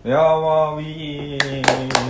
ウェアワーウィー。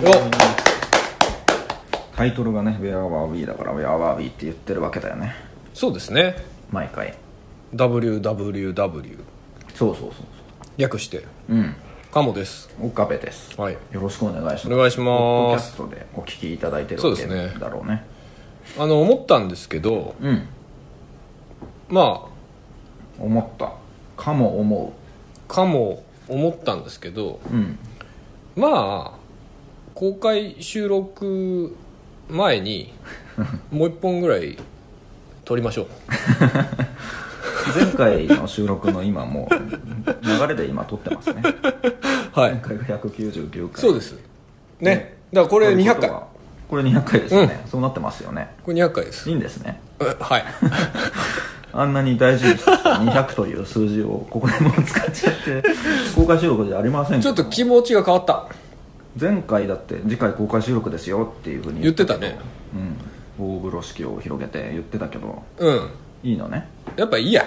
タイトルがね、ウェアワーウィーだからウェアワーウィーって言ってるわけだよね。 そうですね。 毎回 WWW そうそうそう略してそう。うん。 カモです。 岡部です。 はい、 よろしくお願いします。 お願いします。 ポッドキャストでお聞きいただいてるわけだろうね。 思ったんですけど、 うん。 まあ思ったかも思思ったんですけど、 う。うん。 まあ公開収録前にもう一本ぐらい撮りましょう。 前回の収録の今もう流れで今撮ってますね。 はい前回が199回。 そうですね。だからこれ200回。 これ200回ですよね、そうなってますよね。 これ200回です。 いいんですね。 はいあんなに大事にして200という数字をここでも使っちゃって公開収録じゃありませんけど、 ちょっと気持ちが変わった。 前回だって次回公開収録ですよっていうふうに言ってたね。 うん、大風呂敷を広げて言ってたけど、 うん、 いいのね。 やっぱいいや。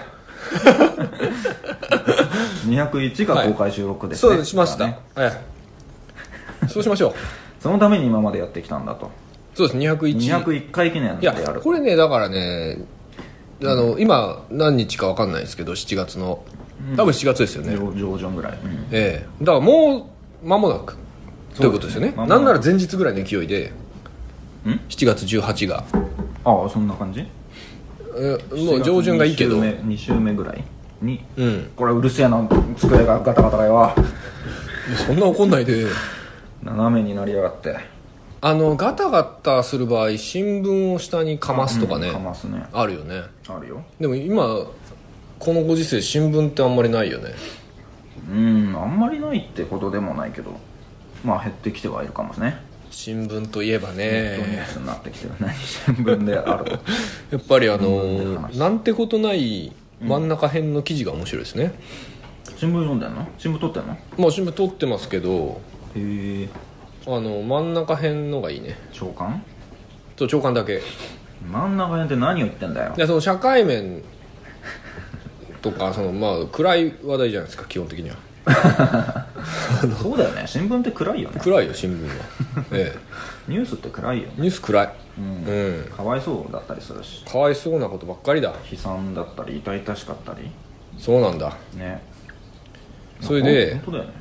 201が公開収録ですね、 はい、そうしました、ね。そうしましょう。 そのために今までやってきたんだと。 そうです。 201回記念でやる。 いやこれね、だからね、今何日か分かんないですけど、7月の多分7月ですよね、 上旬ぐらい、 だからもう間もなくということですよね。 間もなく。 なんなら前日ぐらいの勢いで7月18がああ、そんな感じ。 もう上旬がいいけど 2週目ぐらいに、これうるせえな、机がガタガタがよ。 そんな怒んないで。 斜めになりやがって。 ガタガタする場合、新聞を下にかますとかね、 かますね。 あるよね。 あるよ。 でも今このご時世新聞ってあんまりないよね。 あんまりないってことでもないけど、まあ減ってきてはいるかもね。 新聞といえばね、 ネットニュースになってきてる。何新聞である。 やっぱりなんてことない真ん中辺の記事が面白いですね。 新聞読んでんの？新聞撮ってんの？ まあ新聞撮ってますけど、 へえ。 真ん中辺のがいいね。 長官？ そう、長官だけ。 真ん中辺って何を言ってんだよ。 いや、その社会面とかまあ暗い話題じゃないですか、基本的には。 そうだよね。新聞って暗いよね。 暗いよ新聞は。 ニュースって暗いよね。 ニュース暗い。 かわいそうだったりするし、 かわいそうなことばっかりだ。 悲惨だったり痛々しかったり。 そうなんだね。 それで本当だよね。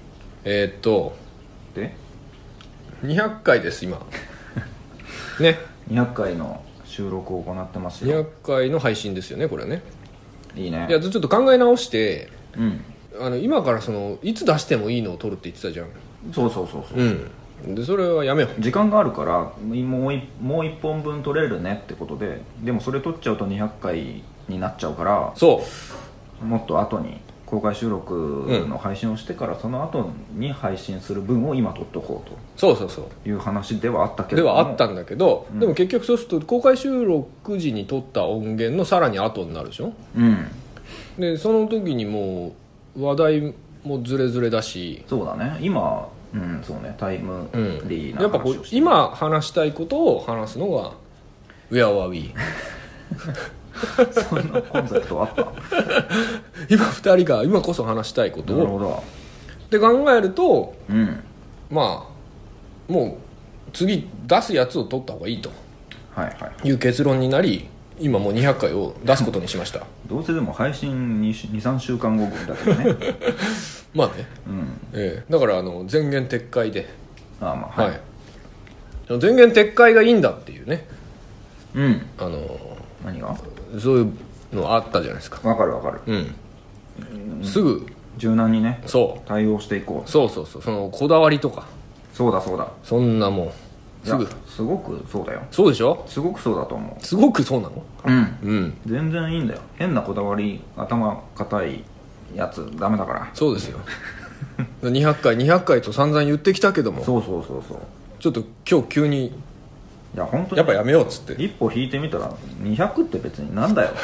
で 200回です今ね。 200回の収録を行ってますよ。 200回の配信ですよね、これね。 いいね。 いや、ちょっと考え直して、 うん、 今からいつ出してもいいのを撮るって言ってたじゃん。 そうそうそうそう、 でそれはやめよう。 時間があるからもう1本分撮れるねってことで。でもそれ撮っちゃうと200回になっちゃうから、 そうもっと後に公開収録の配信をしてから、その後に配信する分を今撮っとこうという話ではあったけどではあったんだけど、でも結局そうすると公開収録時に撮った音源のさらに後になるでしょ。でその時にもう話題もズレズレだし。 そうだね。今そうね、タイムリーな話をして、 やっぱ今話したいことを話すのがWhere are we そんなコンセプトあった今2人が今こそ話したいことを。 なるほど。 って考えると、まあもう次出すやつを取った方がいいという結論になり、今もう200回を出すことにしました。 どうせでも配信 2,3 週間後だけどね。 まあね、だから前言撤回で、前言撤回がいいんだっていうね。 何が？ そういうのあったじゃないですか。 わかるわかる。 すぐ柔軟にね、 そう対応していこう。 そうそのこだわりとか、 そうだそうだ、 そんなもんすごくそうだよ。 そうでしょ。 すごくそうだと思う。 すごくそうなの。 全然いいんだよ。変なこだわり、頭固いやつダメだから。 そうですよ。200回と散々言ってきたけども、 そうちょっと今日急に、 いや本当にやっぱやめようっつって、 一歩引いてみたら200って別になんだよ。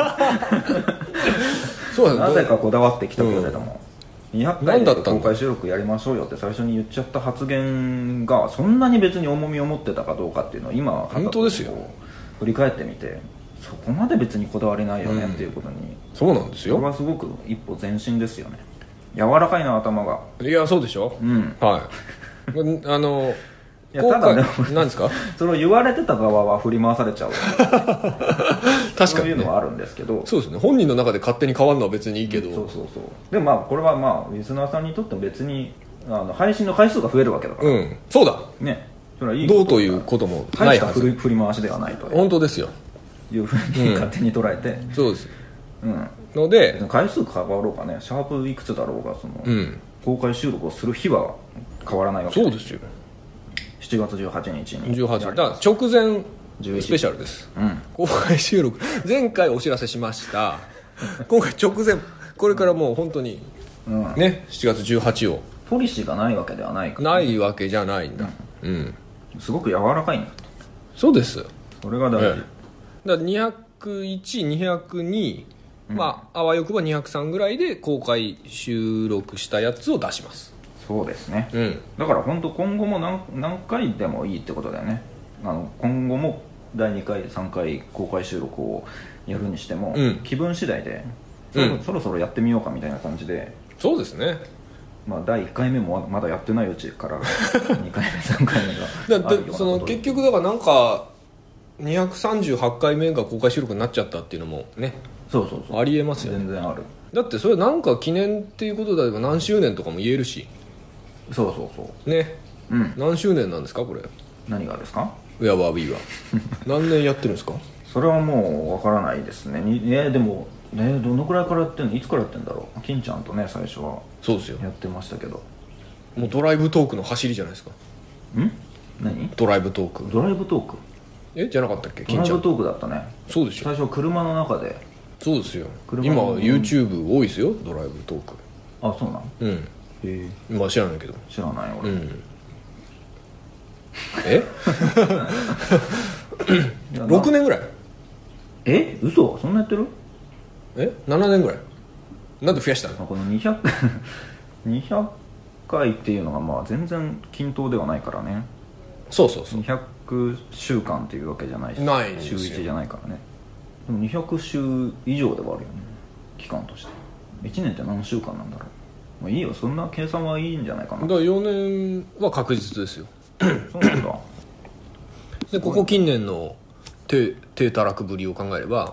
そうなぜかこだわってきたけれども、200回で何だったんだ公開収録やりましょうよって最初に言っちゃった発言がそんなに別に重みを持ってたかどうかっていうのは今本当ですよ。 振り返ってみて、そこまで別にこだわりないよねっていうことに、 そうなんですよ。 これはすごく一歩前進ですよね。 柔らかいな頭が。 いやそうでしょ、はいいやただね、 何ですかそれを言われてた側は振り回されちゃう確かに、ね、 そういうのはあるんですけど、 そうですね、本人の中で勝手に変わるのは別にいいけど、 そうでもまあこれはまあリスナーさんにとっても別に配信の回数が増えるわけだから、 そうだね、それはいいどうということもないはず、 振り回しではないと本当ですよいうふうに勝手に捉えて、 そうです、ので回数変わろうかね、シャープいくつだろうが公開収録をする日は変わらないわけそうですよ。 7月18日に 18だから直前スペシャルです、公開収録前回お知らせしました今回直前、これからもう本当にね、7月18をポリシーがないわけではないから、 ないわけじゃないんだ、 すごく柔らかいんだ。 そうです、 それが大事、 だから201、202、あわよくば203ぐらいで公開収録したやつを出します。 そうですね、だから本当今後も何回でもいいってことだよね。今後も第2回3回公開収録をやるにしても、気分次第でそろそろやってみようかみたいな感じで、 そうですね、 第1回目もまだやってないうちから2回目3回目があるようなことその結局だからなんか238回目が公開収録になっちゃったっていうのもね、 そうありえますよね。 全然ある。 だってそれなんか記念っていうことであれば何周年とかも言えるし、 そうね、何周年なんですかこれ。 何がですか。 ウェアバービーは何年やってるんですか。 それはもうわからないですね。でもね、どのくらいからやってんの、いつからやってんだろう。金ちゃんとね最初はそうですよやってましたけど、 もうドライブトークの走りじゃないですか。 何ドライブトークじゃなかったっけ。 ドライブトークだったね。 そうですよ、 最初車の中で。 そうですよ、今 YouTube 多いですよドライブトーク。 あ、そうなの。へえ、知らないけど。 知らない俺。 6年ぐらい。 嘘、そんなやってる。 7年ぐらい。なんで増やしたの。 この200回っていうのが全然均等ではないからね。 そう 200週間っていうわけじゃないし、 ないんですよ週1じゃないからね。でも200週以上ではあるよね、期間として。1年って何週間なんだろう。いいよ、そんな計算はいいんじゃないかな。 だから4年は確実ですよそうなんだ。 でここ近年の低たらくぶりを考えれば、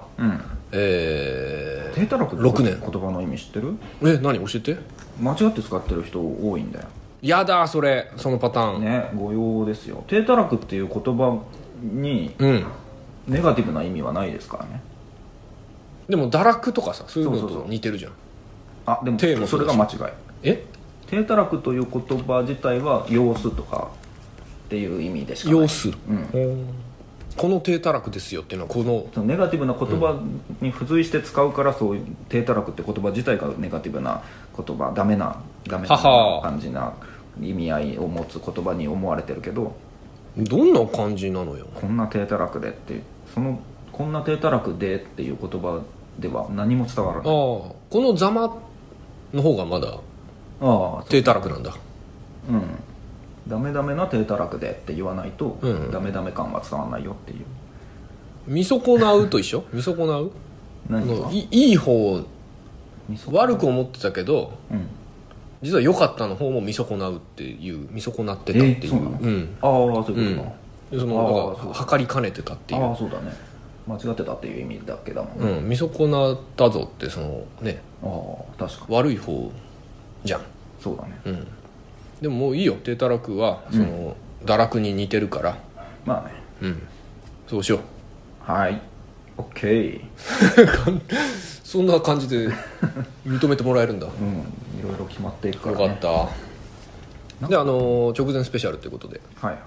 低たらくって 6年。 言葉の意味知ってる。 何教えて。 間違って使ってる人多いんだよ。 やだそのパターンね、誤用ですよ。低たらくっていう言葉にネガティブな意味はないですからね。 でも堕落とかさ、そういうのと似てるじゃん。 でもそれが間違い。低たらくという言葉自体は様子とかっていう意味でしかない。 様子、この低たらくですよっていうのはそのネガティブな言葉に付随して使うから、そういう低たらくって言葉自体がネガティブな言葉、ダメな感じな意味合いを持つ言葉に思われてるけど、 どんな感じなのよ。 こんな低たらくでってこんな低たらくでっていう言葉では何も伝わらない。 このざまの方がまだ低たらくなんだ。 ダメダメな低たらくでって言わないと、ダメダメ感は伝わらないよっていう。 見損なうと一緒。見損なう、いい方、悪く思ってたけど、実は良かったの方も見損なうっていう、見損なってたっていう。 そういうことか。 測りかねてたっていう。 そうだね、間違ってたっていう意味だけだもんね。 見損なったぞって確か悪い方じゃん。 そうだね。 でももういいよ、低たらくは堕落に似てるから、そうしよう。はい、 OK そんな感じで認めてもらえるんだ。いろいろ決まっていくからね。 よかった。で直前スペシャルということで、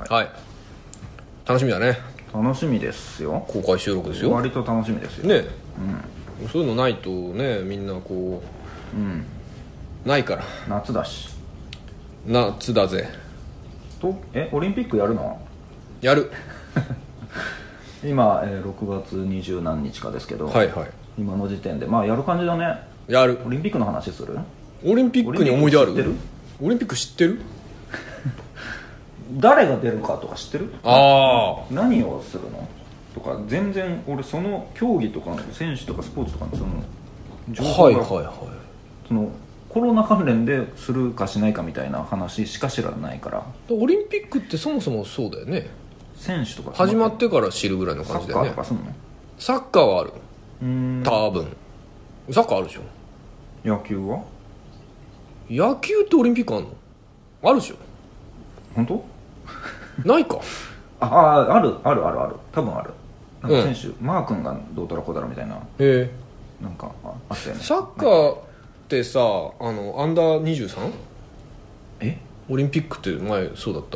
楽しみだね。 楽しみですよ。 公開収録ですよ。 割と楽しみですよね。そういうのないとね、みんなないから。 夏だし。 夏だぜと。オリンピックやるの？ やる今、6月20何日かですけど、今の時点でやる感じだね。 やる。 オリンピックの話する？ オリンピックに思い出ある？オリンピック知ってる？ 誰が出るかとか知ってる？何をするのとか全然俺その競技とかの選手とかスポーツとかのその情報がコロナ関連でするかしないかみたいな話しか知らないから。 オリンピックってそもそもそうだよね。 選手とか始まってから知るぐらいの感じだよね。 サッカーとかすんの？ サッカーはある。多分サッカーあるでしょ。 野球は？ 野球ってオリンピックあるの？あるでしょ。 本当？ ないか。 ある多分ある。なんか選手、マー君がどうたらこうたらみたいな。なんかあったよね。 サッカーってさ、アンダー 23？ オリンピックって前そうだった。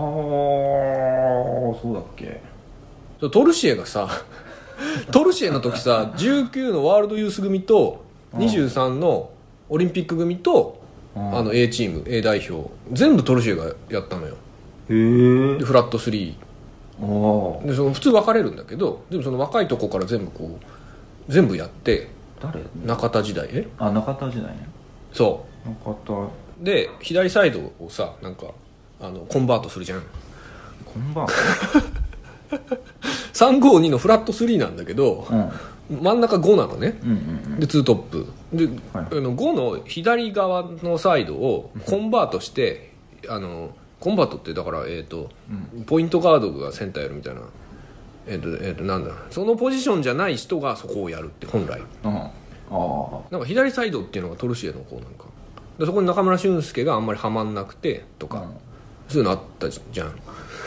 そうだっけ。 トルシエがさトルシエの時さ19のワールドユース組と23のオリンピック組とA チーム A 代表全部トルシエがやったのよ。でフラット3で普通分かれるんだけど、でもその若いとこから全部やって。 誰？ 中田時代。 中田時代ね。 そう中田で左サイドをさなんかコンバートするじゃん。 コンバート 352のフラット3なんだけど、真ん中5なのね、で2トップで、5の左側のサイドをコンバートして、コンバートってだから、ポイントガードがセンターやるみたいな、なんだそのポジションじゃない人がそこをやるって本来。なんか左サイドっていうのがトルシエの方なんかで、そこに中村俊輔があんまりはまんなくてとか、そういうのあったじゃん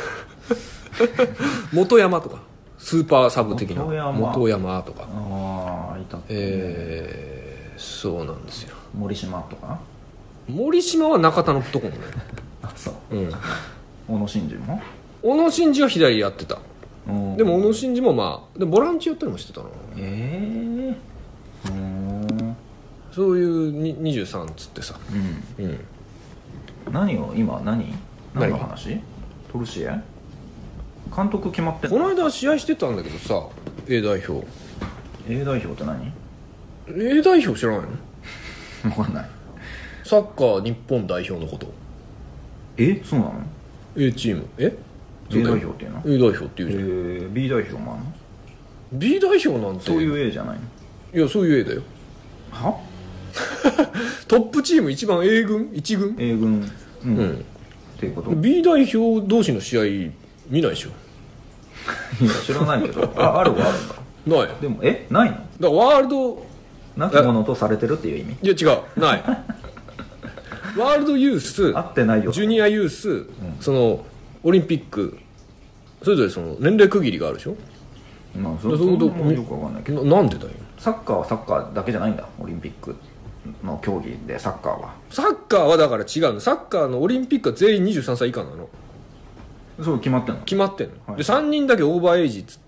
元山とかスーパーサブ的な元山とかいた、 そうなんですよ。 森島とか。 森島は中田のとこもねそう、小野伸二も。 小野伸二は左やってた。でも小野伸二もでボランチやったりもしてたな。そういう23っつってさ、何の話？トルシエ監督決まってんの？この間試合してたんだけどさ、 A 代表って何？ A 代表知らないの？分かんない。 サッカー日本代表のこと。 そうなの？ A チーム A 代表っていうの？ A 代表っていうじゃん。 B 代表もあんの？ B 代表なんてそういう A じゃないの？ いやそういう A だよ。 はトップチーム一番 A 軍1軍 A 軍っていうこと？ B 代表同士の試合見ないでしょ。 いや知らないけどあるはあるんだ。 ない。 でもないの？だからワールドなきものとされてるっていう意味？ いや違う、ないワールドユース合ってないよ。 ジュニアユース、そのオリンピックそれぞれその年齢区切りがあるでしょ。 それもよくわかんないけど。 なんでだよ。 サッカーはサッカーだけじゃないんだ。オリンピックの競技でサッカーはだから違うの。サッカーのオリンピックは全員23歳以下なの。 そう決まってんの？ 決まってんの、で3人だけオーバーエイジっつって、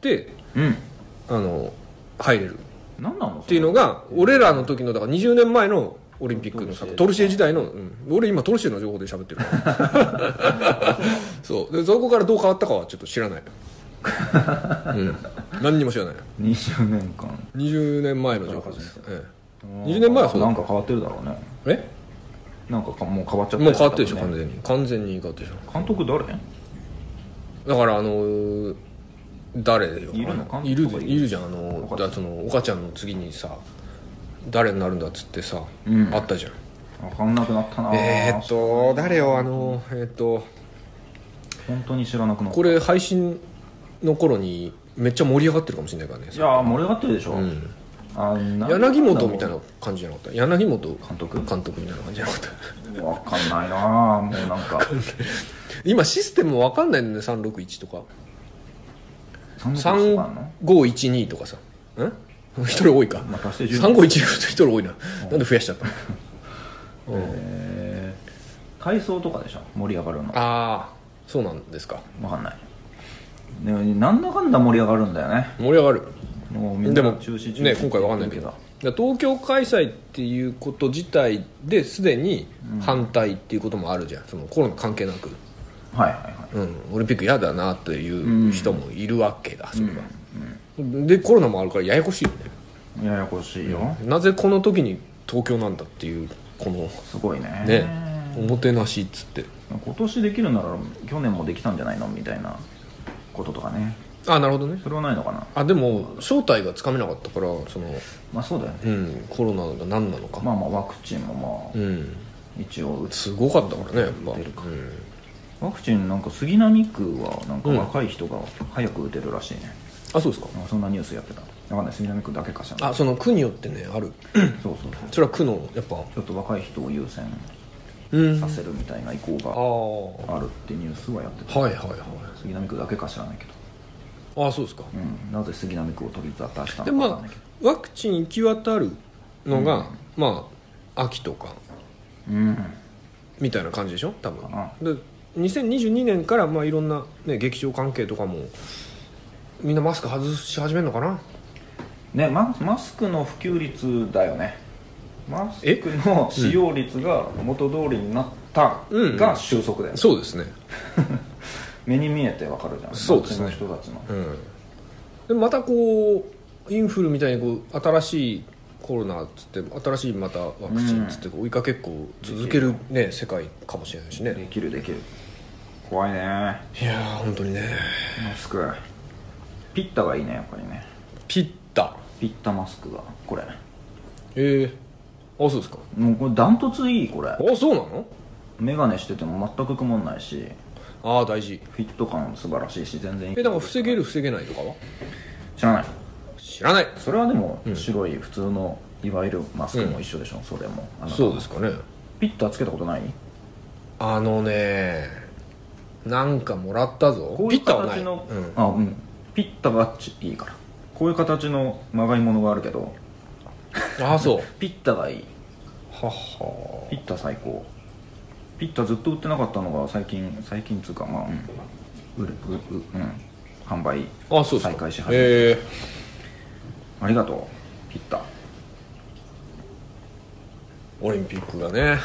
入れる何なのっていうのが俺らの時のだから20年前のオリンピックのトルシエ時代の、俺今トルシエの情報で喋ってるそうでそこからどう変わったかはちょっと知らない何にも知らない。20年前の情報です、20年前はそうだ。 なんか変わってるだろうね。なんかもう変わっちゃった、 もう変わってるでしょ。完全に変わってるでしょ。 監督誰？ だから誰よ。いるじゃん。その岡ちゃんの次にさ誰になるんだっつってさ、あったじゃん。 分かんなくなったな。 誰よ本当に知らなくなった。 これ配信の頃にめっちゃ盛り上がってるかもしれないからね。 いや盛り上がってるでしょ、 柳本みたいな感じじゃなかった？柳本監督みたいな感じじゃなかった？ 分かんないな。もうなんか今システムも分かんないんだよね。361とか3512とかさ、一人多いか、3512一人多いな。なんで増やしちゃったの？ 体操とかでしょ盛り上がるの。 ああそうなんですか。 分かんない。なんだかんだ盛り上がるんだよね。 盛り上がる。でも中止ね今回分かんないけど、東京開催っていうこと自体ですでに反対っていうこともあるじゃん。そのコロナ関係なく、オリンピック嫌だなっていう人もいるわけだ。それは、でコロナもあるからややこしいよね。 ややこしいよ、 なぜこの時に東京なんだっていうこのすごいねおもてなしっつって。 今年できるなら去年もできたんじゃないのみたいなこととかね。 あ、なるほどね。 それはないのかな。 あ、でも正体がつかめなかったから、その、 まあそうだよね、 コロナが何なのか。 まあまあワクチンもまあ、一応すごかったからね、やっぱ。 ワクチンなんか杉並区はなんか若い人が早く打てるらしいね。 あ、そうですか。 そんなニュースやってた。わかんない、杉並区だけかしら。 あ、その区によってね、ある。 そう。 それは区のやっぱちょっと若い人を優先させるみたいな意向があるってニュースはやってた。 はい。 杉並区だけか知らないけど。あ、そうですか。 なぜ杉並区を取り沙汰したで、 のかわかんないけど。 ワクチン行き渡るのが、まあ秋とかみたいな感じでしょ、多分。で2022年からまあいろんな、ね、劇場関係とかもみんなマスク外し始めるのかなね。マスクの普及率だよね。マスクの使用率が元通りになったが収束だよね。 そうですね。 目に見えてわかるじゃん。 そうですね。 人たちの、 でまたこうインフルみたいにこう新しいコロナっつって新しいまたワクチンっつって追いかけっこ続けるね、世界かもしれないしね。 できる怖いね。 いやー本当にね。 マスクピッタがいいね、やっぱりね。 ピッタマスクがこれ。 あ、そうですか。 もうこれダントツいい。これあ、そうなの。 メガネしてても全く曇んないし、 ああ大事。 フィット感素晴らしいし、全然いい。 だから防げる防げないとかは知らない。それはでも、白い普通のいわゆるマスクも一緒でしょ、それも。 そうですかね。 ピッタつけたことない？ なんかもらったぞ。 こういう形のピッタがいいから。こういう形のまがいものがあるけど、 そうピッタがいい。 はは。 ピッタ最高。ピッタずっと売ってなかったのが最近つうか、まあ販売再開し始めた。ありがとうピッタ。 オリンピックがね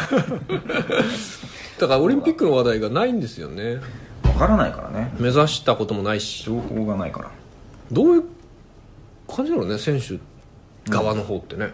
だからオリンピックの話題がないんですよね。 わからないからね。 目指したこともないし、 情報がないから。 どういう感じなのね、選手側の方ってね。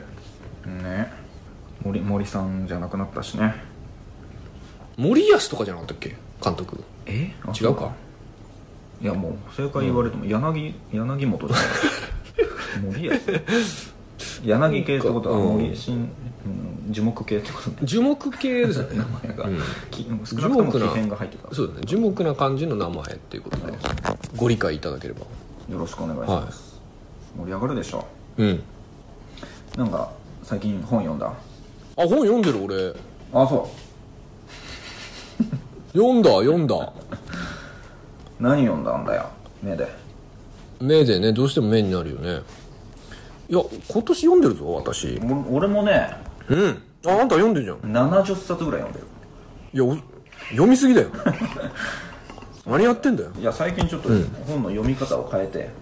森さんじゃなくなったしね。 森保とかじゃなかったっけ、監督。違うか。 いやもう正解言われても柳本じゃない森保柳系ってことは樹木系ってこと樹木系ですよね。 名前が、少なくとも奇変が入ってた。 そうですね、樹木な感じの名前っていうことでご理解いただければよろしくお願いします、盛り上がるでしょ。なんか最近本読んだ？ 本読んでる俺。 そう読んだ何読んだんだよ。 目でね、どうしても目になるよね。いや今年読んでるぞ私。 俺もね。 あんた読んでるじゃん。 70冊ぐらい読んでる。 いや読みすぎだよ何やってんだよ。 いや最近ちょっと本の読み方を変えて。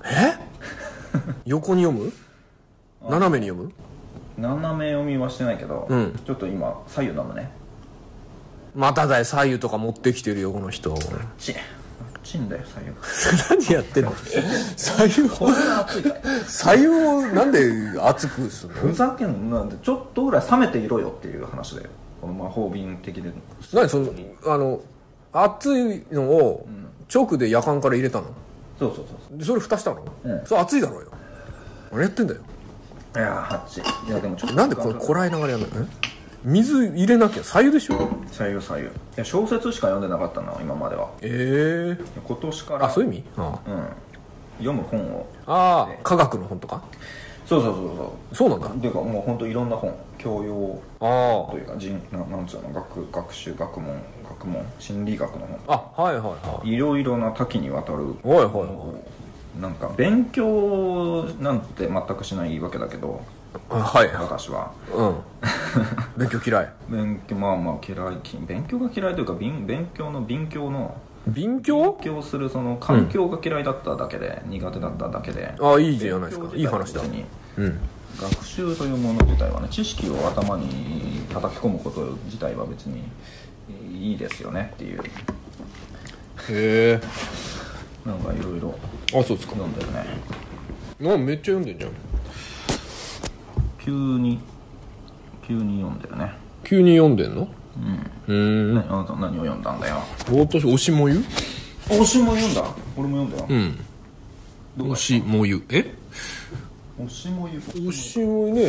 横に読む？斜めに読む？ 斜め読みはしてないけど、ちょっと今左右読むね。 まただよ、左右とか持ってきてるよこの人。 チンだよ左右何やってんの左右をなんで熱くするの？ ふざけんの。なんでちょっとぐらい冷めていろよっていう話だよ、この魔法瓶的で。 何その熱いのを直でやかんから入れたの？ そうそれ蓋したの？それ熱いだろうよ。何やってんだよ。 いやでもちょっとなんでこれこらえながらやるの？水入れなきゃ。左右でしょ。 左右。いや小説しか読んでなかったの今までは。今年からそういう意味？ 読む本を。 科学の本とか。 そうなんだ。っていうかもう本当いろんな本、教養というかなんつうの、学習学問心理学の本。いろいろな多岐にわたる。なんか勉強なんて全くしないわけだけど。私は勉強嫌い。 嫌い。勉強が嫌いというか勉強するその環境が嫌いだっただけで、苦手だっただけで。 いいじゃないですか。いい話だ。 学習というもの自体はね、知識を頭に叩き込むこと自体は別にいいですよねっていう。なんかいろいろそうですか。 読んでるね。 めっちゃ読んでんじゃん。 急に読んでるね。 急に読んでんの？ あなた何を読んだんだよ。 私推しもゆ？ 推しも読んだ。俺も読んだよ。 推しもゆ推しもゆ推しもゆね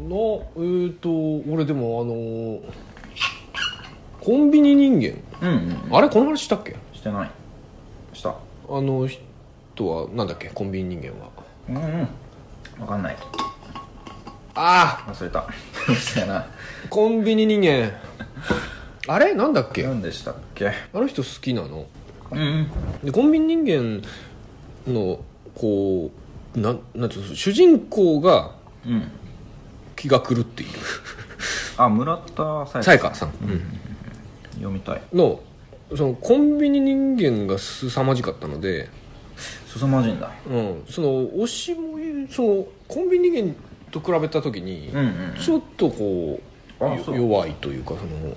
俺でもコンビニ人間、あれこの話したっけ？ してない。した人はなんだっけ、コンビニ人間は。 分かんない。忘れた。そうやな。 コンビニ人間あれなんだっけ、 何でしたっけ。 あの人好きなの。でコンビニ人間のこうなんていうの、主人公が気が狂っている村田沙耶香さん、 読みたいのそのコンビニ人間が凄まじかったので。 凄まじいんだ。 その推しもそのコンビニ人間と比べた時にちょっとこう、弱いというか、その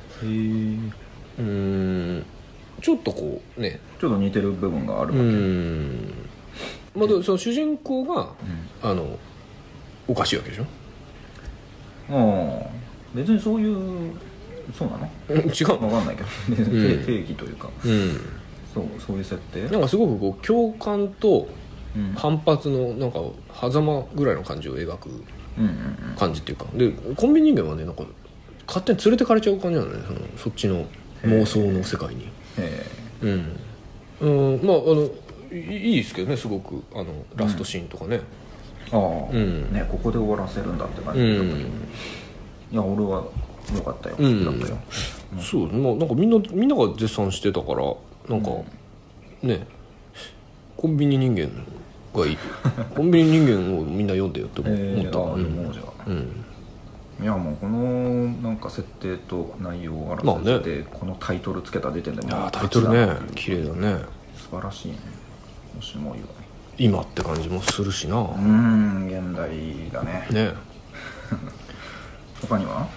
ちょっとこうね、 ちょっと似てる部分があるわけ。 その主人公が、おかしいわけでしょ。 別にそういうそうなの？ 違う、 分かんないけど定義というか、そういう設定。 なんかすごくこう共感と反発のなんか狭間ぐらいの感じを描く感じっていうか、でコンビニ人間はね、なんか勝手に連れてかれちゃう感じなのね、そっちの妄想の世界に。いいですけどね、すごくラストシーンとかね。 ね、ここで終わらせるんだって感じだったけど、いや俺は良かったよ、好きだったよ。 そう、なんかみんなが絶賛してたから、なんかね、コンビニ人間がいいコンビニ人間をみんな読んでよって思ったわ。いやもうこのなんか設定と内容を表せて、このタイトルつけた時点でもうタイトルね、綺麗だね。 素晴らしいね。もしも今って感じもするしな。 現代だね。他には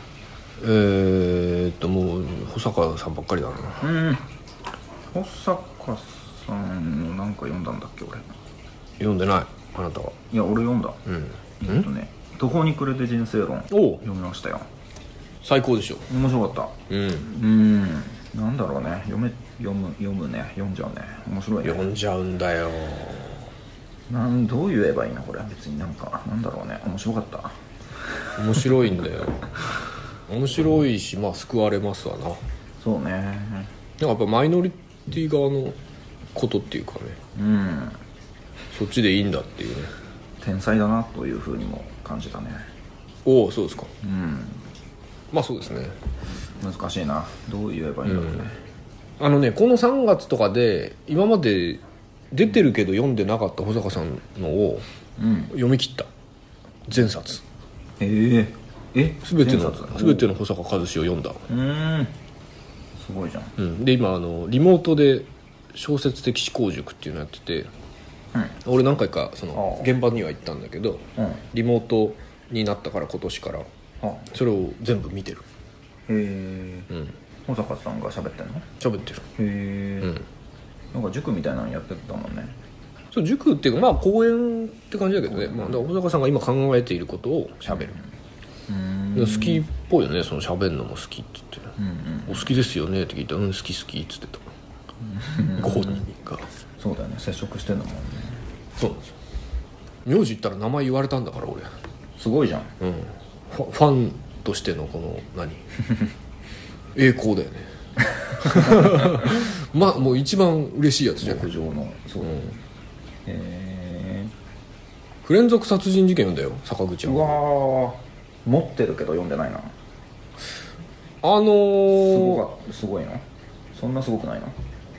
もう保坂さんばっかりだな。 保坂さんのなんか読んだんだっけ。俺読んでない。あなたは？ いや俺読んだ。途方に暮れて人生論読みましたよ。 最高でしょ。 面白かった。なんだろうね、読むね、読んじゃうね。面白いね。 読んじゃうんだよ。 どう言えばいいのこれ。別になんだろうね、面白かった。 面白いんだよ。面白いし、救われますわな。 そうね。 やっぱマイノリティ側のことっていうかね、そっちでいいんだっていうね。 天才だなというふうにも感じたね。 そうですか。そうですね。 難しいな、どう言えばいいんだろうね。 この3月とかで今まで出てるけど読んでなかった保坂さんのを読み切った、全冊。全ての保坂和志を読んだ。 すごいじゃん。 で今リモートで小説的思考塾っていうのやってて、俺何回かその現場には行ったんだけど、リモートになったから今年からそれを全部見てる。 保坂さんが喋ってんの？ 喋ってる。 なんか塾みたいなのやってたもんね。 そう、塾っていうか講演って感じだけどね。だから保坂さんが今考えていることを喋る。好きっぽいよね、その喋るのも好きって言って、お好きですよねって聞いたら、好きって言ってた。ご本人が。 そうだよね、接触してんだもんね。 そうなんですよ。名字言ったら名前言われたんだから俺。 すごいじゃん。 ファンとしてのこの栄光だよね。もう一番嬉しいやつじゃん。 極上の。そう。 不連続殺人事件読んだよ、坂口は。 うわー、持ってるけど読んでないな。すごいの？そんなすごくないの？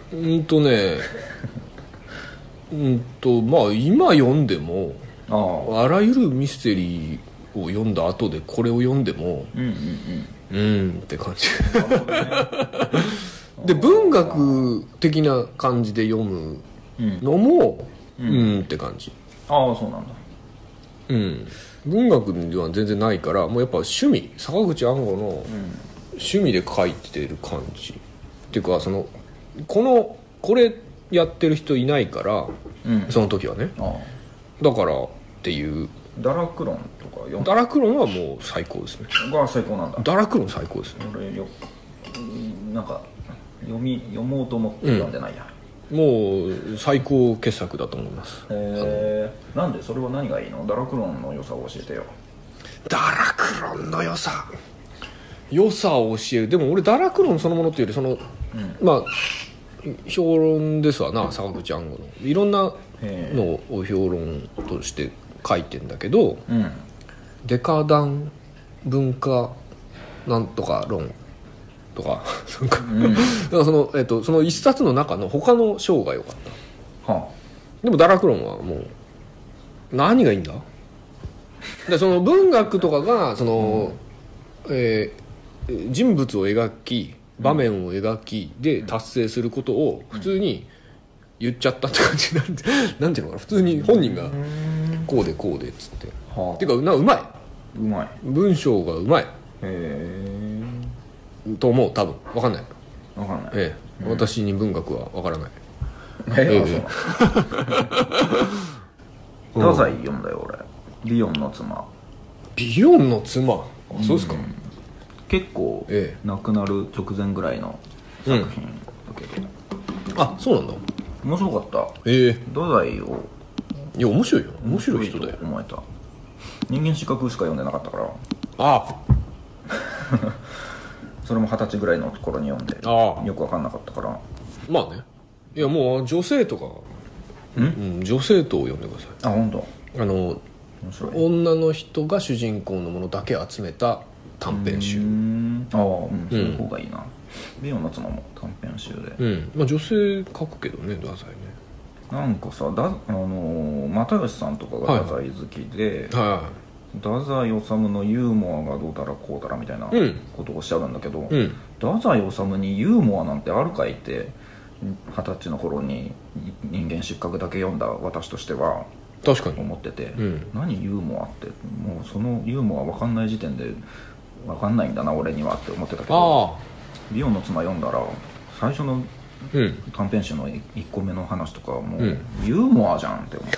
今読んでもあらゆるミステリーを読んだ後でこれを読んでもって感じ。で文学的な感じで読むのもって感じ。 そうなんだ。 文学では全然ないから、もうやっぱ坂口安吾の趣味で書いてる感じっていうか、これやってる人いないから、その時はね、だからっていう。 ダラクロンとか読んだ？ ダラクロンはもう最高ですね。 最高なんだ。 ダラクロン最高ですね。 俺なんか読もうと思って読んでないや。 もう最高傑作だと思います。 なんでそれは何がいいの？ダラクロンの良さを教えてよ。 ダラクロンの良さを教える。でも俺ダラクロンそのものっていうよりその、まあ評論ですわな、坂口安吾のいろんなのを評論として書いてんだけど、デカダン文化なんとか論とかだからその一冊の中の他の章が良かった、でもダラクロンはもう何がいいんだ。でその文学とかがその、人物を描き場面を描きで達成することを普通に言っちゃったって感じなんで、なんていうのかな、普通に本人がこうでこうでっつって、っていうかうまい文章がうまいと思う。多分分かんない、私に文学は分からない。 太宰読んだよ俺、ビヨンの妻。 ビヨンの妻、そうですか。 結構亡くなる直前ぐらいの作品だけど、 あ、そうなんだ。 面白かった。太宰を、 いや面白いよ、面白い人だよ。 思えた。人間失格しか読んでなかったからそれも20歳ぐらいの頃に読んでよく分かんなかったから。 まあね、いやもう女性とか女性とを読んでください。 本当。面白い。 女の人が主人公のものだけ集めた短編集。 そういう方がいいな。ビヨンの妻も短編集で、 まあ女性書くけどね、太宰ね。 なんかさ、又吉さんとかが太宰好きで、太宰治のユーモアがどうたらこうたらみたいなことをおっしゃるんだけど、太宰治にユーモアなんてあるかいって20歳の頃に人間失格だけ読んだ私としては確かに思ってて、何ユーモアって、もうそのユーモア分かんない時点で分かんないんだな俺にはって思ってたけど、ビヨンの妻読んだら最初の短編集の1個目の話とかもうユーモアじゃんって思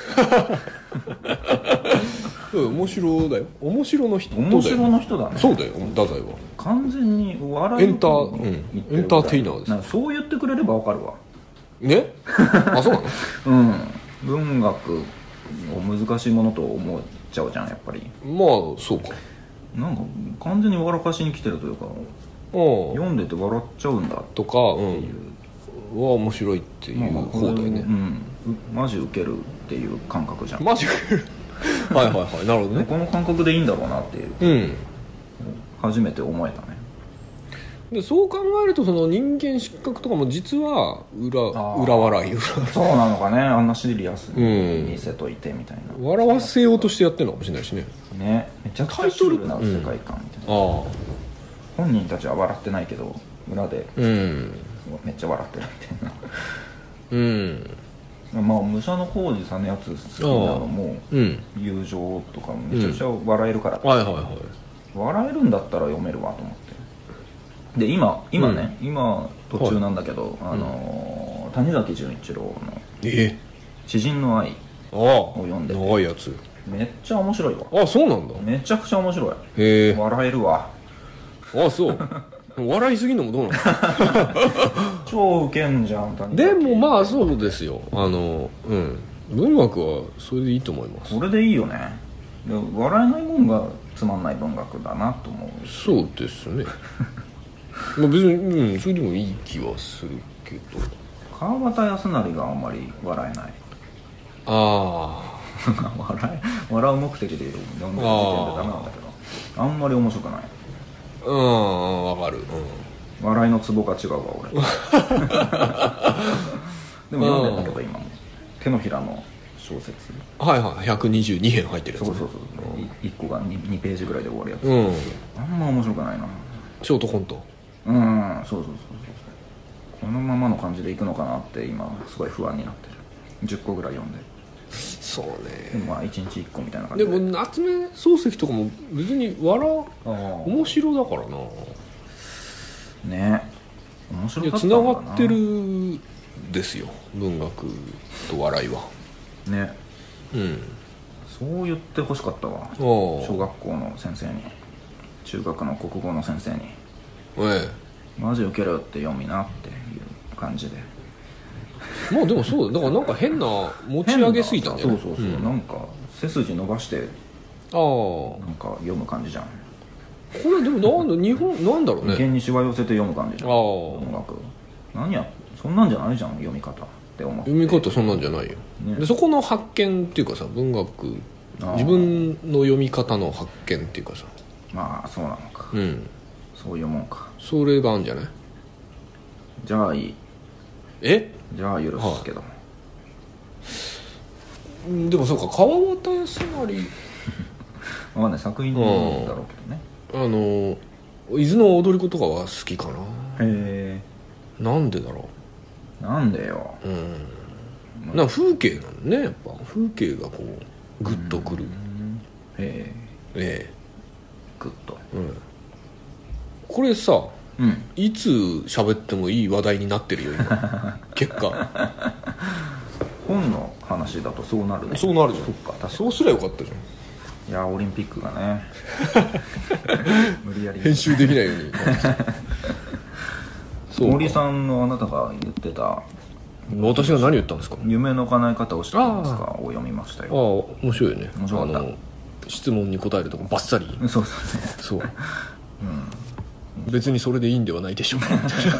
って面白だよ。面白の人だね。そうだよ、 太宰は完全に笑いエンターテイナーです。 そう言ってくれれば分かるわね。そうなの文学を難しいものと思っちゃうじゃんやっぱり。 まあそうか。 なんか完全に笑かしに来てるというか、読んでて笑っちゃうんだとかは面白いっていう方だよね。 マジウケるっていう感覚じゃん。 マジウケるはいはいはい、なるほどね。 この感覚でいいんだろうなっていう、初めて思えたね。 でそう考えるとその人間失格とかも実は裏笑いそうなのかね。あんなシリアスに見せといてみたいな、 笑わせようとしてやってるのかもしれないしね。 めちゃくちゃシュールな世界観みたいな、本人たちは笑ってないけど裏でめっちゃ笑ってるみたいな。まあ武者の浩二さんのやつ好きなのも、友情とかめちゃくちゃ笑えるから、笑えるんだったら読めるわと思って。で今ね、今途中なんだけど、谷崎潤一郎の「知人の愛」を読んでて、 長いやつめっちゃ面白いわ。 そうなんだ。 めちゃくちゃ面白い。笑えるわ。 そう笑いすぎるのもどうなの超ウケんじゃん。 でもまあそうですよ、文学はそれでいいと思います。 これでいいよね。で笑えないもんがつまんない文学だなと思う。 そうですねまあ別に、それでもいい気はするけど、 川端康成があんまり笑えない。笑う目的で読んでる時点でダメなんだけど、あんまり面白くない。 わかる、 笑いのツボが違うわ俺でも読んでんだけど今も手のひらの小説、 122編入ってるやつ、 そう1個が 2ページぐらいで終わるやつ、あんま面白くないな。 ショートコント、 そうこのままの感じでいくのかなって今すごい不安になってる。10個ぐらい読んで。 そうね。 でもまあ1日1個みたいな感じでも夏目漱石とかも別に面白だからな。 ね、面白かったんだな。つながってるですよ、文学と笑いはね。そう言ってほしかったわ。小学校の先生に、中学の国語の先生に、マジウケるって読みなっていう感じでまあでもそうだからなんか変な持ち上げすぎたんじゃない？ そう、なんか背筋伸ばしてなんか読む感じじゃん。 これでも日本なんだろうね、 眉間にしわ寄せて読む感じじゃん。音楽何やそんなんじゃないじゃん読み方って思って。 読み方そんなんじゃないよ、ね、でそこの発見っていうかさ、文学自分の読み方の発見っていうかさ、 まあそうなのか、そういうもんか。 それがあるんじゃない？ じゃあいい。じゃあ許すけど、 でもそうか、川端康成わかんない作品だろうけどね。 伊豆の踊り子とかは好きかな。 へえ。なんでだろう。なんでよ。 なんか風景なのね、やっぱ風景がこうグッとくる。 へえ。グッと。 これさ、いつ喋ってもいい話題になってるよ今結果本の話だとそうなるね。 そうなるじゃん。 そっか、確かに。 そうすりゃよかったじゃん。 いやオリンピックがね無理やり編集できないように森さんのあなたが言ってた私が何言ったんですか？ 夢の叶え方を知ってますかを読みましたよ。 面白いよね。 面白かった。 質問に答えるとこバッサリ。そう、別にそれでいいんではないでしょうか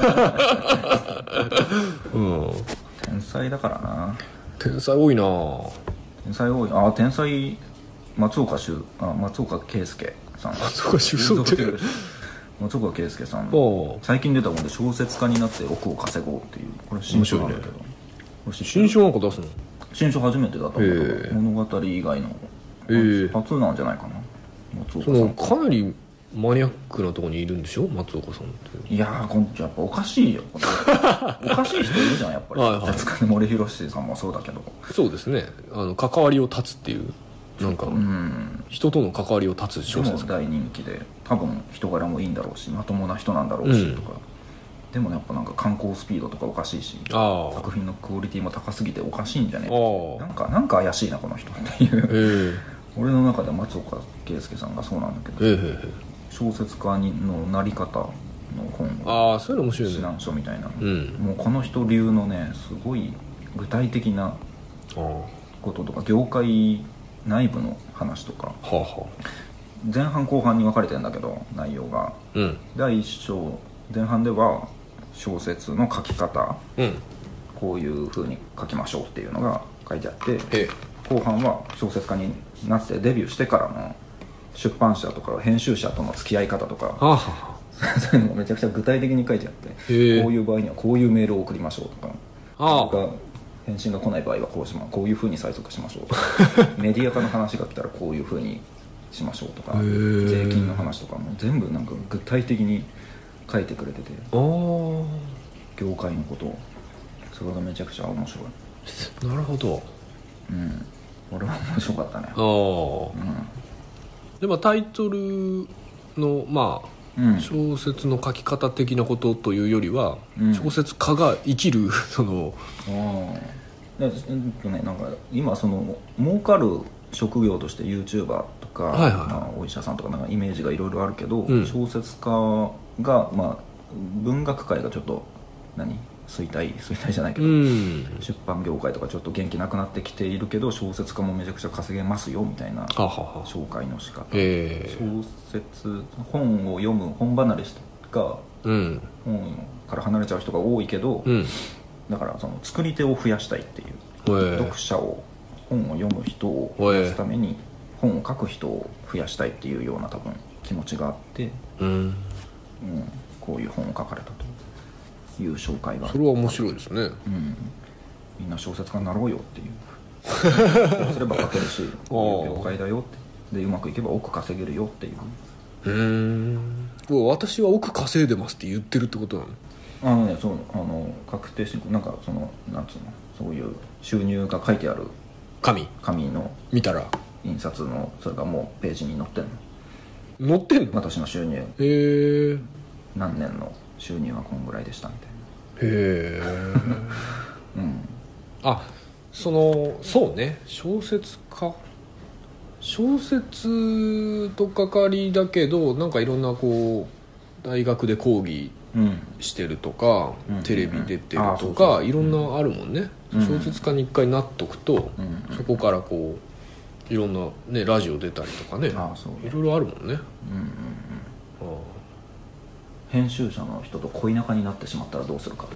天才だからな。 天才多いな。 天才多い。天才松岡圭介さん。 松岡修造って松岡圭介さん最近出たもんで小説家になって億を稼ごうっていう、これ新書なんだけど、 新書なんか出すの？ 新書初めてだと思うけど、物語以外の初なんじゃないかな。松岡さんかなりマニアックなところにいるんでしょ、松岡さんって。 いやーやっぱおかしいよおかしい人いるじゃんやっぱり。手塚森博さんもそうだけど。 そうですね、関わりを断つっていう、なんか人との関わりを断つ小説。 でも大人気で多分人柄もいいんだろうし、まともな人なんだろうしとか、でもやっぱなんか観光スピードとかおかしいし、作品のクオリティも高すぎておかしいんじゃねえなんか怪しいなこの人っていう俺の中では松岡圭介さんがそうなんだけど、小説家のなり方の本そういうの面白いね。 指南書みたいな、もうこの人流のねすごい具体的なこととか、業界内部の話とか、前半後半に分かれてるんだけど内容が、第1章前半では小説の書き方、こういう風に書きましょうっていうのが書いてあって、後半は小説家になってデビューしてからの出版社とか編集者との付き合い方とか、そういうのがめちゃくちゃ具体的に書いてあって、こういう場合にはこういうメールを送りましょうとか、返信が来ない場合はこういう風に催促しましょうとかメディア化の話が来たらこういう風にしましょうとか、税金の話とかも全部なんか具体的に書いてくれてて、業界のことを、それがめちゃくちゃ面白い。 なるほど。 俺は面白かったね。 でもタイトルの小説の書き方的なことというよりは、小説家が生きるそのなんか今その儲かる職業として YouTuber とか、お医者さんとかなんかイメージがいろいろあるけど、小説家が文学界がちょっと衰退じゃないけど、出版業界とかちょっと元気なくなってきているけど、小説家もめちゃくちゃ稼げますよみたいな紹介の仕方、本を読む本離れが、本から離れちゃう人が多いけど、だからその作り手を増やしたいっていう、読者を本を読む人を増やすために本を書く人を増やしたいっていうような多分気持ちがあって、こういう本を書かれたという紹介が。 それは面白いですね。 みんな小説家になろうよっていうこうすれば書けるしこういう業界だよってでうまくいけば億稼げるよっていう。 私は億稼いでますって言ってるってことなの？ そう確定申告なんかそのなんつうの、そういう収入が書いてある紙の見たら印刷のそれがもうページに載ってんの？載ってんの？ 私の収入何年の収入はこんぐらいでしたみたいな。 そうね、小説とかかりだけど、なんかいろんなこう大学で講義してるとか、テレビ出てるとか、いろんなあるもんね。 小説家に一回なっとくと、 うん、 そこからこういろんな、ね、ラジオ出たりとかね、 そういろいろあるもんね、 編集者の人と恋仲になってしまったらどうするか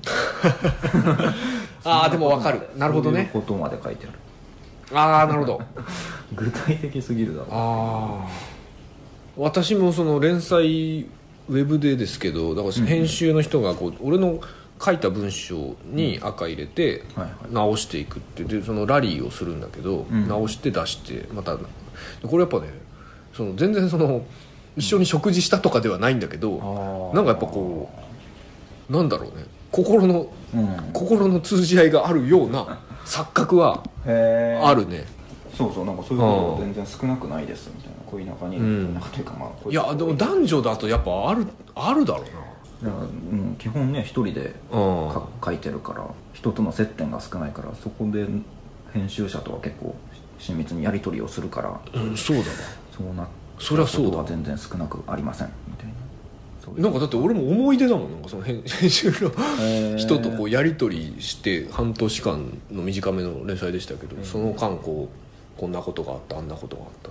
ああでも分かる、なるほどね、 そういうことまで書いてある。 ああなるほど具体的すぎるだろう。 ああ私もその連載ウェブでですけど、だから編集の人がこう、俺の書いた文章に赤入れて直していくってで、そのラリーをするんだけど、直して出してまた、これやっぱね、その全然その一緒に食事したとかではないんだけど、なんかやっぱこうなんだろうね、心の通じ合いがあるような錯覚はあるね。 そうなんかそういうことは全然少なくないですみたいな、恋仲に、恋仲というか、まあいやでも男女だとやっぱあるだろうな。 だから、基本ね一人で書いてるから人との接点が少ないから、そこで編集者とは結構親密にやり取りをするから、 そうだわ、 そうなっそりゃそうだ、 ことは全然少なくありませんみたいな。 なんかだって俺も思い出だもん、なんかその編集の人とこうやり取りして半年間の短めの連載でしたけど、その間こんなことがあった、あんなことがあった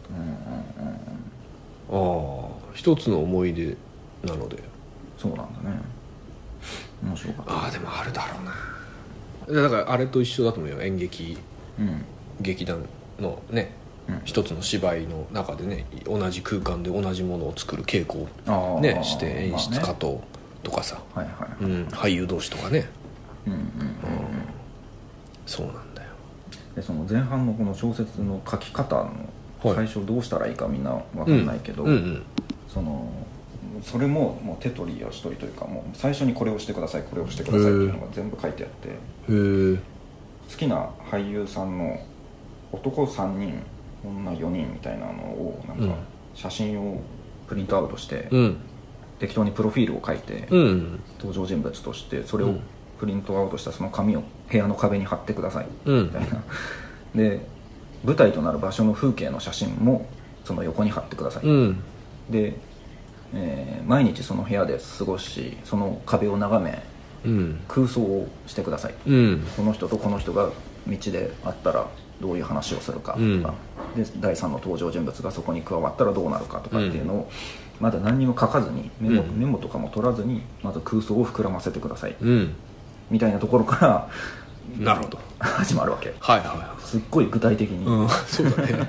と、一つの思い出なので。 そうなんだね、面白かった。 でもあるだろうな。だからあれと一緒だと思うよ、演劇、劇団のね、一つの芝居の中でね、同じ空間で同じものを作る稽古を、ね、して演出家とかさ、俳優同士とかね、そうなんだよ。 でその前半のこの小説の書き方の最初どうしたらいいかみんな分かんないけど、それももう手取り足取りというか、もう最初にこれをしてくださいこれをしてくださいっていうのが全部書いてあって、好きな俳優さんの男3人女4人みたいなのをなんか写真をプリントアウトして、適当にプロフィールを書いて、登場人物としてそれをプリントアウトしたその紙を部屋の壁に貼ってくださいみたいな、で舞台となる場所の風景の写真もその横に貼ってください、で、毎日その部屋で過ごしその壁を眺め、空想をしてください、この人とこの人が道で会ったらどういう話をするかとか、で第3の登場人物がそこに加わったらどうなるかとかっていうのを、まだ何にも書かずにメモとかも取らずにまず空想を膨らませてください、みたいなところからなるほど始まるわけ。すっごい具体的に、 そうだね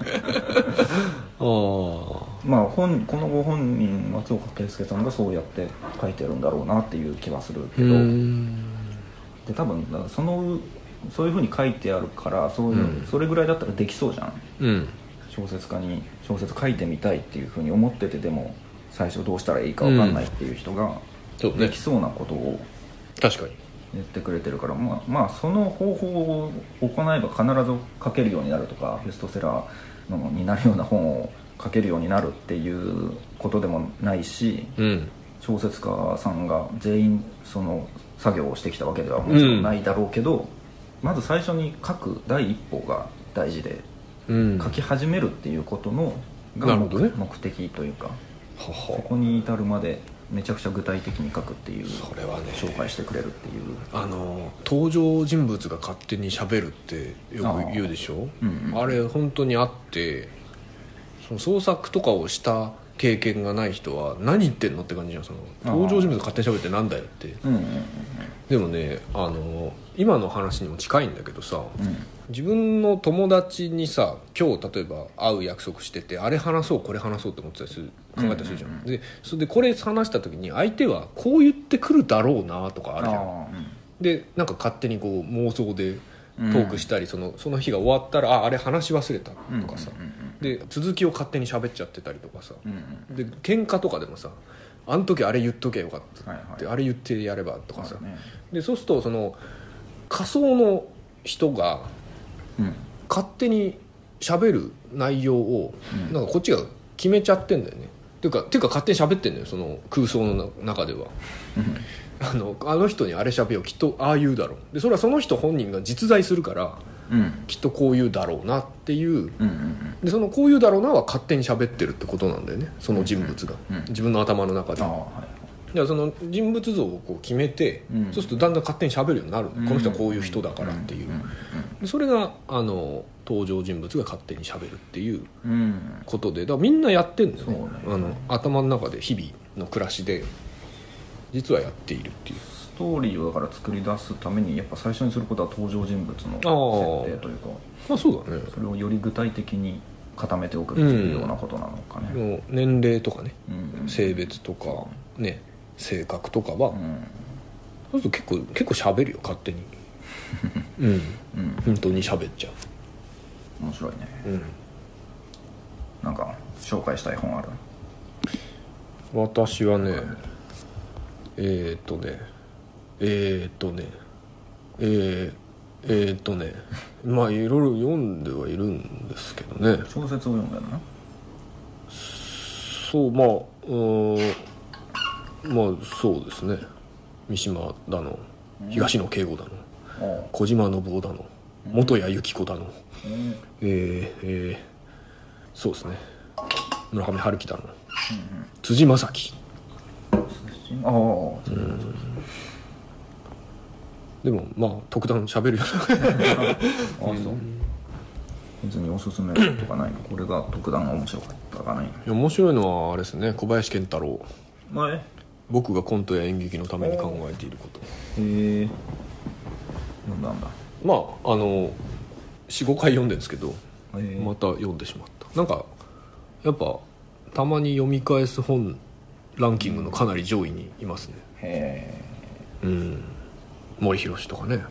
まあこのご本人松岡圭介さんがそうやって書いてるんだろうなっていう気はするけど、で多分そういう風に書いてあるからそれぐらいだったらできそうじゃん、小説家に小説書いてみたいっていう風に思ってて、でも最初どうしたらいいか分かんないっていう人ができそうなことを確かに言ってくれてるから、まあその方法を行えば必ず書けるようになるとかベストセラーになるような本を書けるようになるっていうことでもないし、小説家さんが全員その作業をしてきたわけではもちろんないだろうけど、まず最初に書く第一歩が大事で、書き始めるっていうことが目的というか、そこに至るまでめちゃくちゃ具体的に書くっていう、 それはね紹介してくれるっていう、 登場人物が勝手に喋るってよく言うでしょ。あれ本当にあって、その創作とかをした経験がない人は何言ってんのって感じじゃん。その登場人物が勝手に喋ってなんだよって、でもね、今の話にも近いんだけどさ、自分の友達にさ、今日例えば会う約束してて、あれ話そうこれ話そうって思ってたりする、考えたりするじゃん、でそれでこれ話した時に相手はこう言ってくるだろうなとかあるじゃん、でなんか勝手にこう妄想でトークしたり、その日が終わったらあれ話し忘れたとかさ、で続きを勝手に喋っちゃってたりとかさ、で喧嘩とかでもさ、あの時あれ言っとけよかったって、あれ言ってやればとかさ、でそうするとその仮想の人が勝手に喋る内容をなんかこっちが決めちゃってんだよね。ていうか勝手に喋ってんだよ、その空想の中ではあの人にあれ喋よう、きっとああ言うだろう、でそれはその人本人が実在するから、きっとこう言うだろうなっていう、でそのこう言うだろうなは勝手に喋ってるってことなんだよね、その人物が、自分の頭の中で、 いやその人物像をこう決めて、そうするとだんだん勝手に喋るようになる、この人はこういう人だからっていう、でそれが登場人物が勝手に喋るっていうことで、だからみんなやってるんだよね、頭の中で日々の暮らしで実はやっているっていう。 ストーリーをだから作り出すためにやっぱ最初にすることは登場人物の設定というか、 そうだね、 それをより具体的に固めておくっていうようなことなのかね、 年齢とかね、性別とかね、性格とかは、そうすると結構喋るよ勝手に本当に喋っちゃう。面白いね、なんか紹介したい本ある？ 私はねまあいろいろ読んではいるんですけどね。 小説を読んでるの？ そう、まあそうですね。三島だの、東野圭吾だの、小島信夫だの、元谷由紀子だの、そうですね、村上春樹だの、辻正樹。でもまあ特段喋るよそう別におすすめとかないの？これが特段面白かったかない？ 面白いのはあれですね、小林賢太郎、僕がコントや演劇のために考えていること。 読んだんだ。 まあ45回読んでるんですけど、また読んでしまった。なんかやっぱたまに読み返す本ランキングのかなり上位にいますね。森博とかね。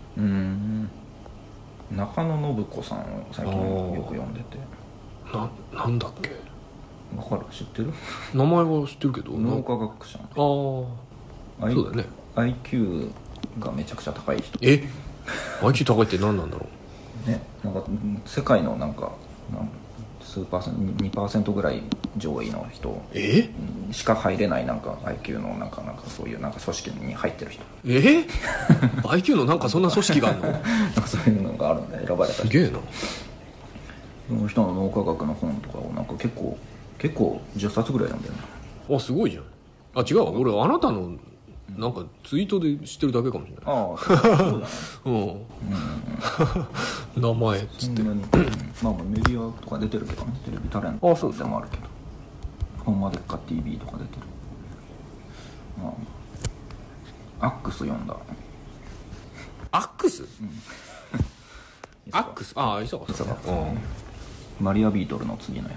中野信子さんを最近よく読んでて。 なんだっけ、 分かる？知ってる？ 名前は知ってるけど。 脳科学者。 そうだね。 IQ がめちゃくちゃ高い人。 IQ 高いって何なんだろうね。なんか世界のなんか数パーセント 2% ぐらい上位の人しか入れないなんか IQ のなんかそういうなんか組織に入ってる人。 IQ のなんかそんな組織があるの？ なんかそういうのがあるんで選ばれた人。 すげえな。 その人の脳科学の本とかをなんか結構10冊ぐらい読んでるな。すごいじゃん。違うわ、俺あなたのなんかツイートで知ってるだけかもしれない。そうだね。名前っつって。まあメディアとか出てるけどね、テレビタレントでもあるけど、ほんまでっか TV とか出てる。アックス読んだ。 アックス？アックス、伊坂さん。 マリアビートルの次のや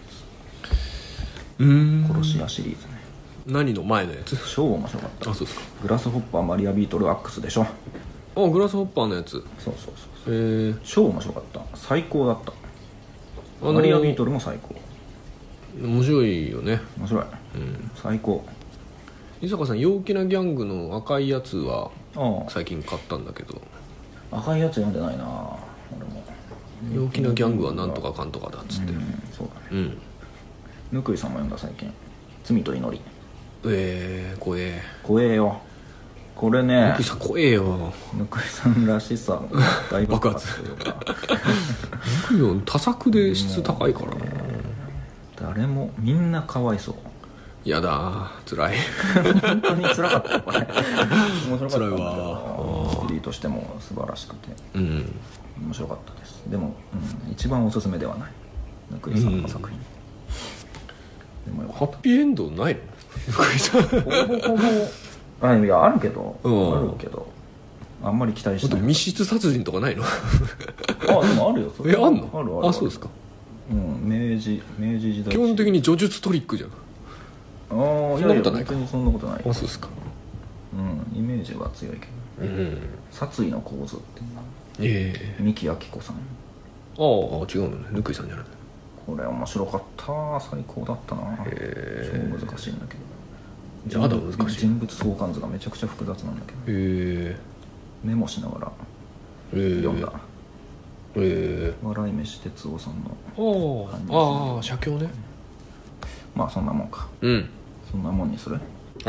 つ。殺し屋シリーズね。 何の前のやつ？ 超面白かった。 そうですか。 グラスホッパー、マリアビートル、アックスでしょ。 グラスホッパーのやつ。 そう。超面白かった。最高だった。マリアビートルも最高。 面白いよね。 面白い。最高。 伊坂さん、陽気なギャングの赤いやつは最近買ったんだけど。 赤いやつ読んでないな俺も。 陽気なギャングはなんとかかんとかだっつって。 そうだね。ぬくいさんも読んだ最近。罪と祈り。 怖えよ。これね、 ぬくいさん怖えよ。 ぬくいさんらしさ大爆発というかぬくい多作で質高いからな。 誰もみんなかわいそう。 やだ辛い本当に辛かったよこれ。面白かったんだけど、 辛いわ。 ストーリーとしても素晴らしくて、面白かったです。でも、一番おすすめではないぬくいさんの作品。でもハッピーエンドないの？ ほぼいやあるけど、あんまり期待してない。 密室殺人とかないの？ でもあるよ。それあんの？ ある。 そうですか。 明治時代。 基本的に叙述トリックじゃん。 そんなことないか。別にそんなことない。 そうですか。 イメージは強いけど。殺意の構図って三木明子さん。 違うのね。ぬくいさんじゃない。 これ面白かった。最高だったな。超難しいんだけど。 難しい。 人物相関図がめちゃくちゃ複雑なんだけど。メモしながら読んだ。笑い飯哲夫さんの。 写経ね。 まあそんなもんか。そんなもんにする。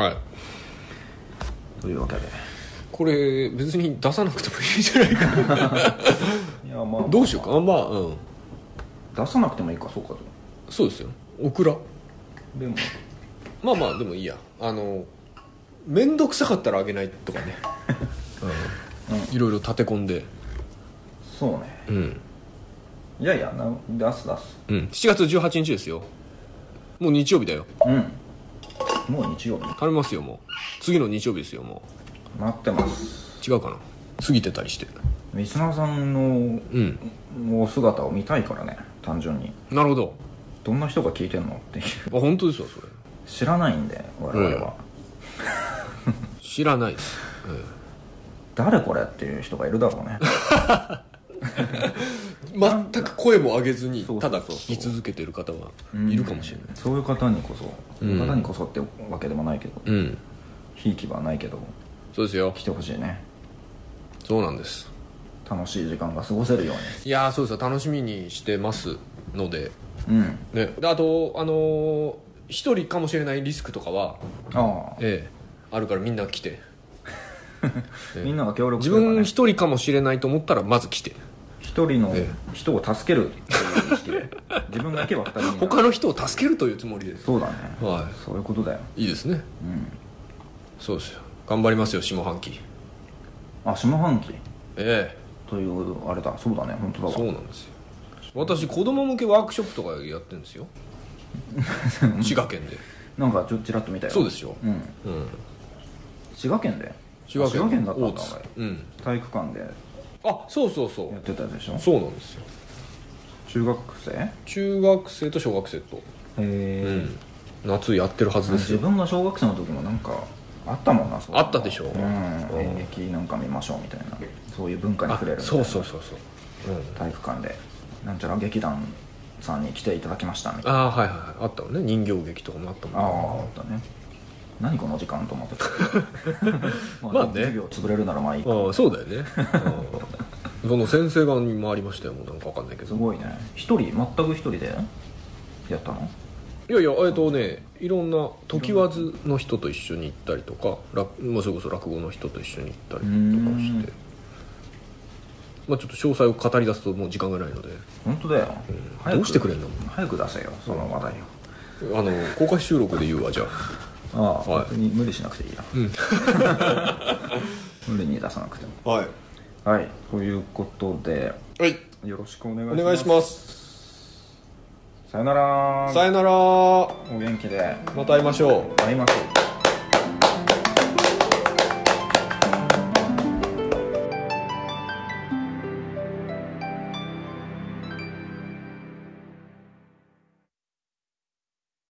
というわけでこれ別に出さなくてもいいじゃないか。いやどうしようか。 出さなくてもいいか。そうか。 そうですよ。オクラでもでもいいや。 面倒くさかったらあげないとかね、いろいろ立て込んで。 そうね。いやいや出す、 7月18日ですよ。もう日曜日だよ。 もう日曜日頼みますよ。もう次の日曜日ですよ。もう待ってます。 違うかな、過ぎてたりして。 リスナーさんのお姿を見たいからね、単純に。 なるほど。 どんな人が聞いてんのっていう。 あ、本当ですわ。それ知らないんで我々は、 知らないです、 誰これっていう人がいるだろうね。 全く声も上げずにただ聞き続けてる方はいるかもしれない。 そういう方にこそ、方にこそってわけでもないけど、ひいきはないけど、 そうですよ、 来てほしいね。 そうなんです。 楽しい時間が過ごせるように。 いやそうですよ、楽しみにしてますので、ね、であと一人かもしれないリスクとかはあるから、みんな来てみんなが協力す自ればね、 分一人かもしれないと思ったらまず来て、 一人の人を助けるっていう意識で自分が行けば二人になる。 他の人を助けるというつもりです。 そうだね、 はいそういうことだよ。 いいですね。そうですよ、頑張りますよ下半期。 あ、下半期えというあれだ。そうだね、本当だわ。 そうなんですよ。私子供向けワークショップとかやってるんですよ滋賀県で。 なんかちらっと見たよ。 そうですよ、 滋賀県で。 滋賀県だったんだ。 大津、 体育館であ、そうそうそうやってたでしょ。 そうなんですよ。 中学生と小学生と、夏やってるはずですよ。 自分が小学生の時もなんかあったもんな。 あったでしょ、 演劇なんか見ましょうみたいな、そういう文化に触れるみたいな。 そう、 体育館でなんちゃら劇団さんに来ていただきましたみたいな。 はいあったのね。人形劇とかもあったもんね。 あったね。何この時間と思ってた。 まあね、 授業潰れるならまあいいか。 そうだよね。その先生側に回りましたよ。もうなんかわかんないけど、 すごいね。全く一人でやったの？ いやいろんな時わずの人と一緒に行ったりとか、それこそ落語の人と一緒に行ったりとかして、ちょっと詳細を語り出すともう時間がないので。 本当だよ、 どうしてくれんの。 早く出せよその話題を。 公開収録で言うわ。じゃあ別に無理しなくていいや。無理に出さなくても。はい、ということで、よろしくお願いします。さよなら。 さよなら。 お元気でまた会いましょう。 会いましょう。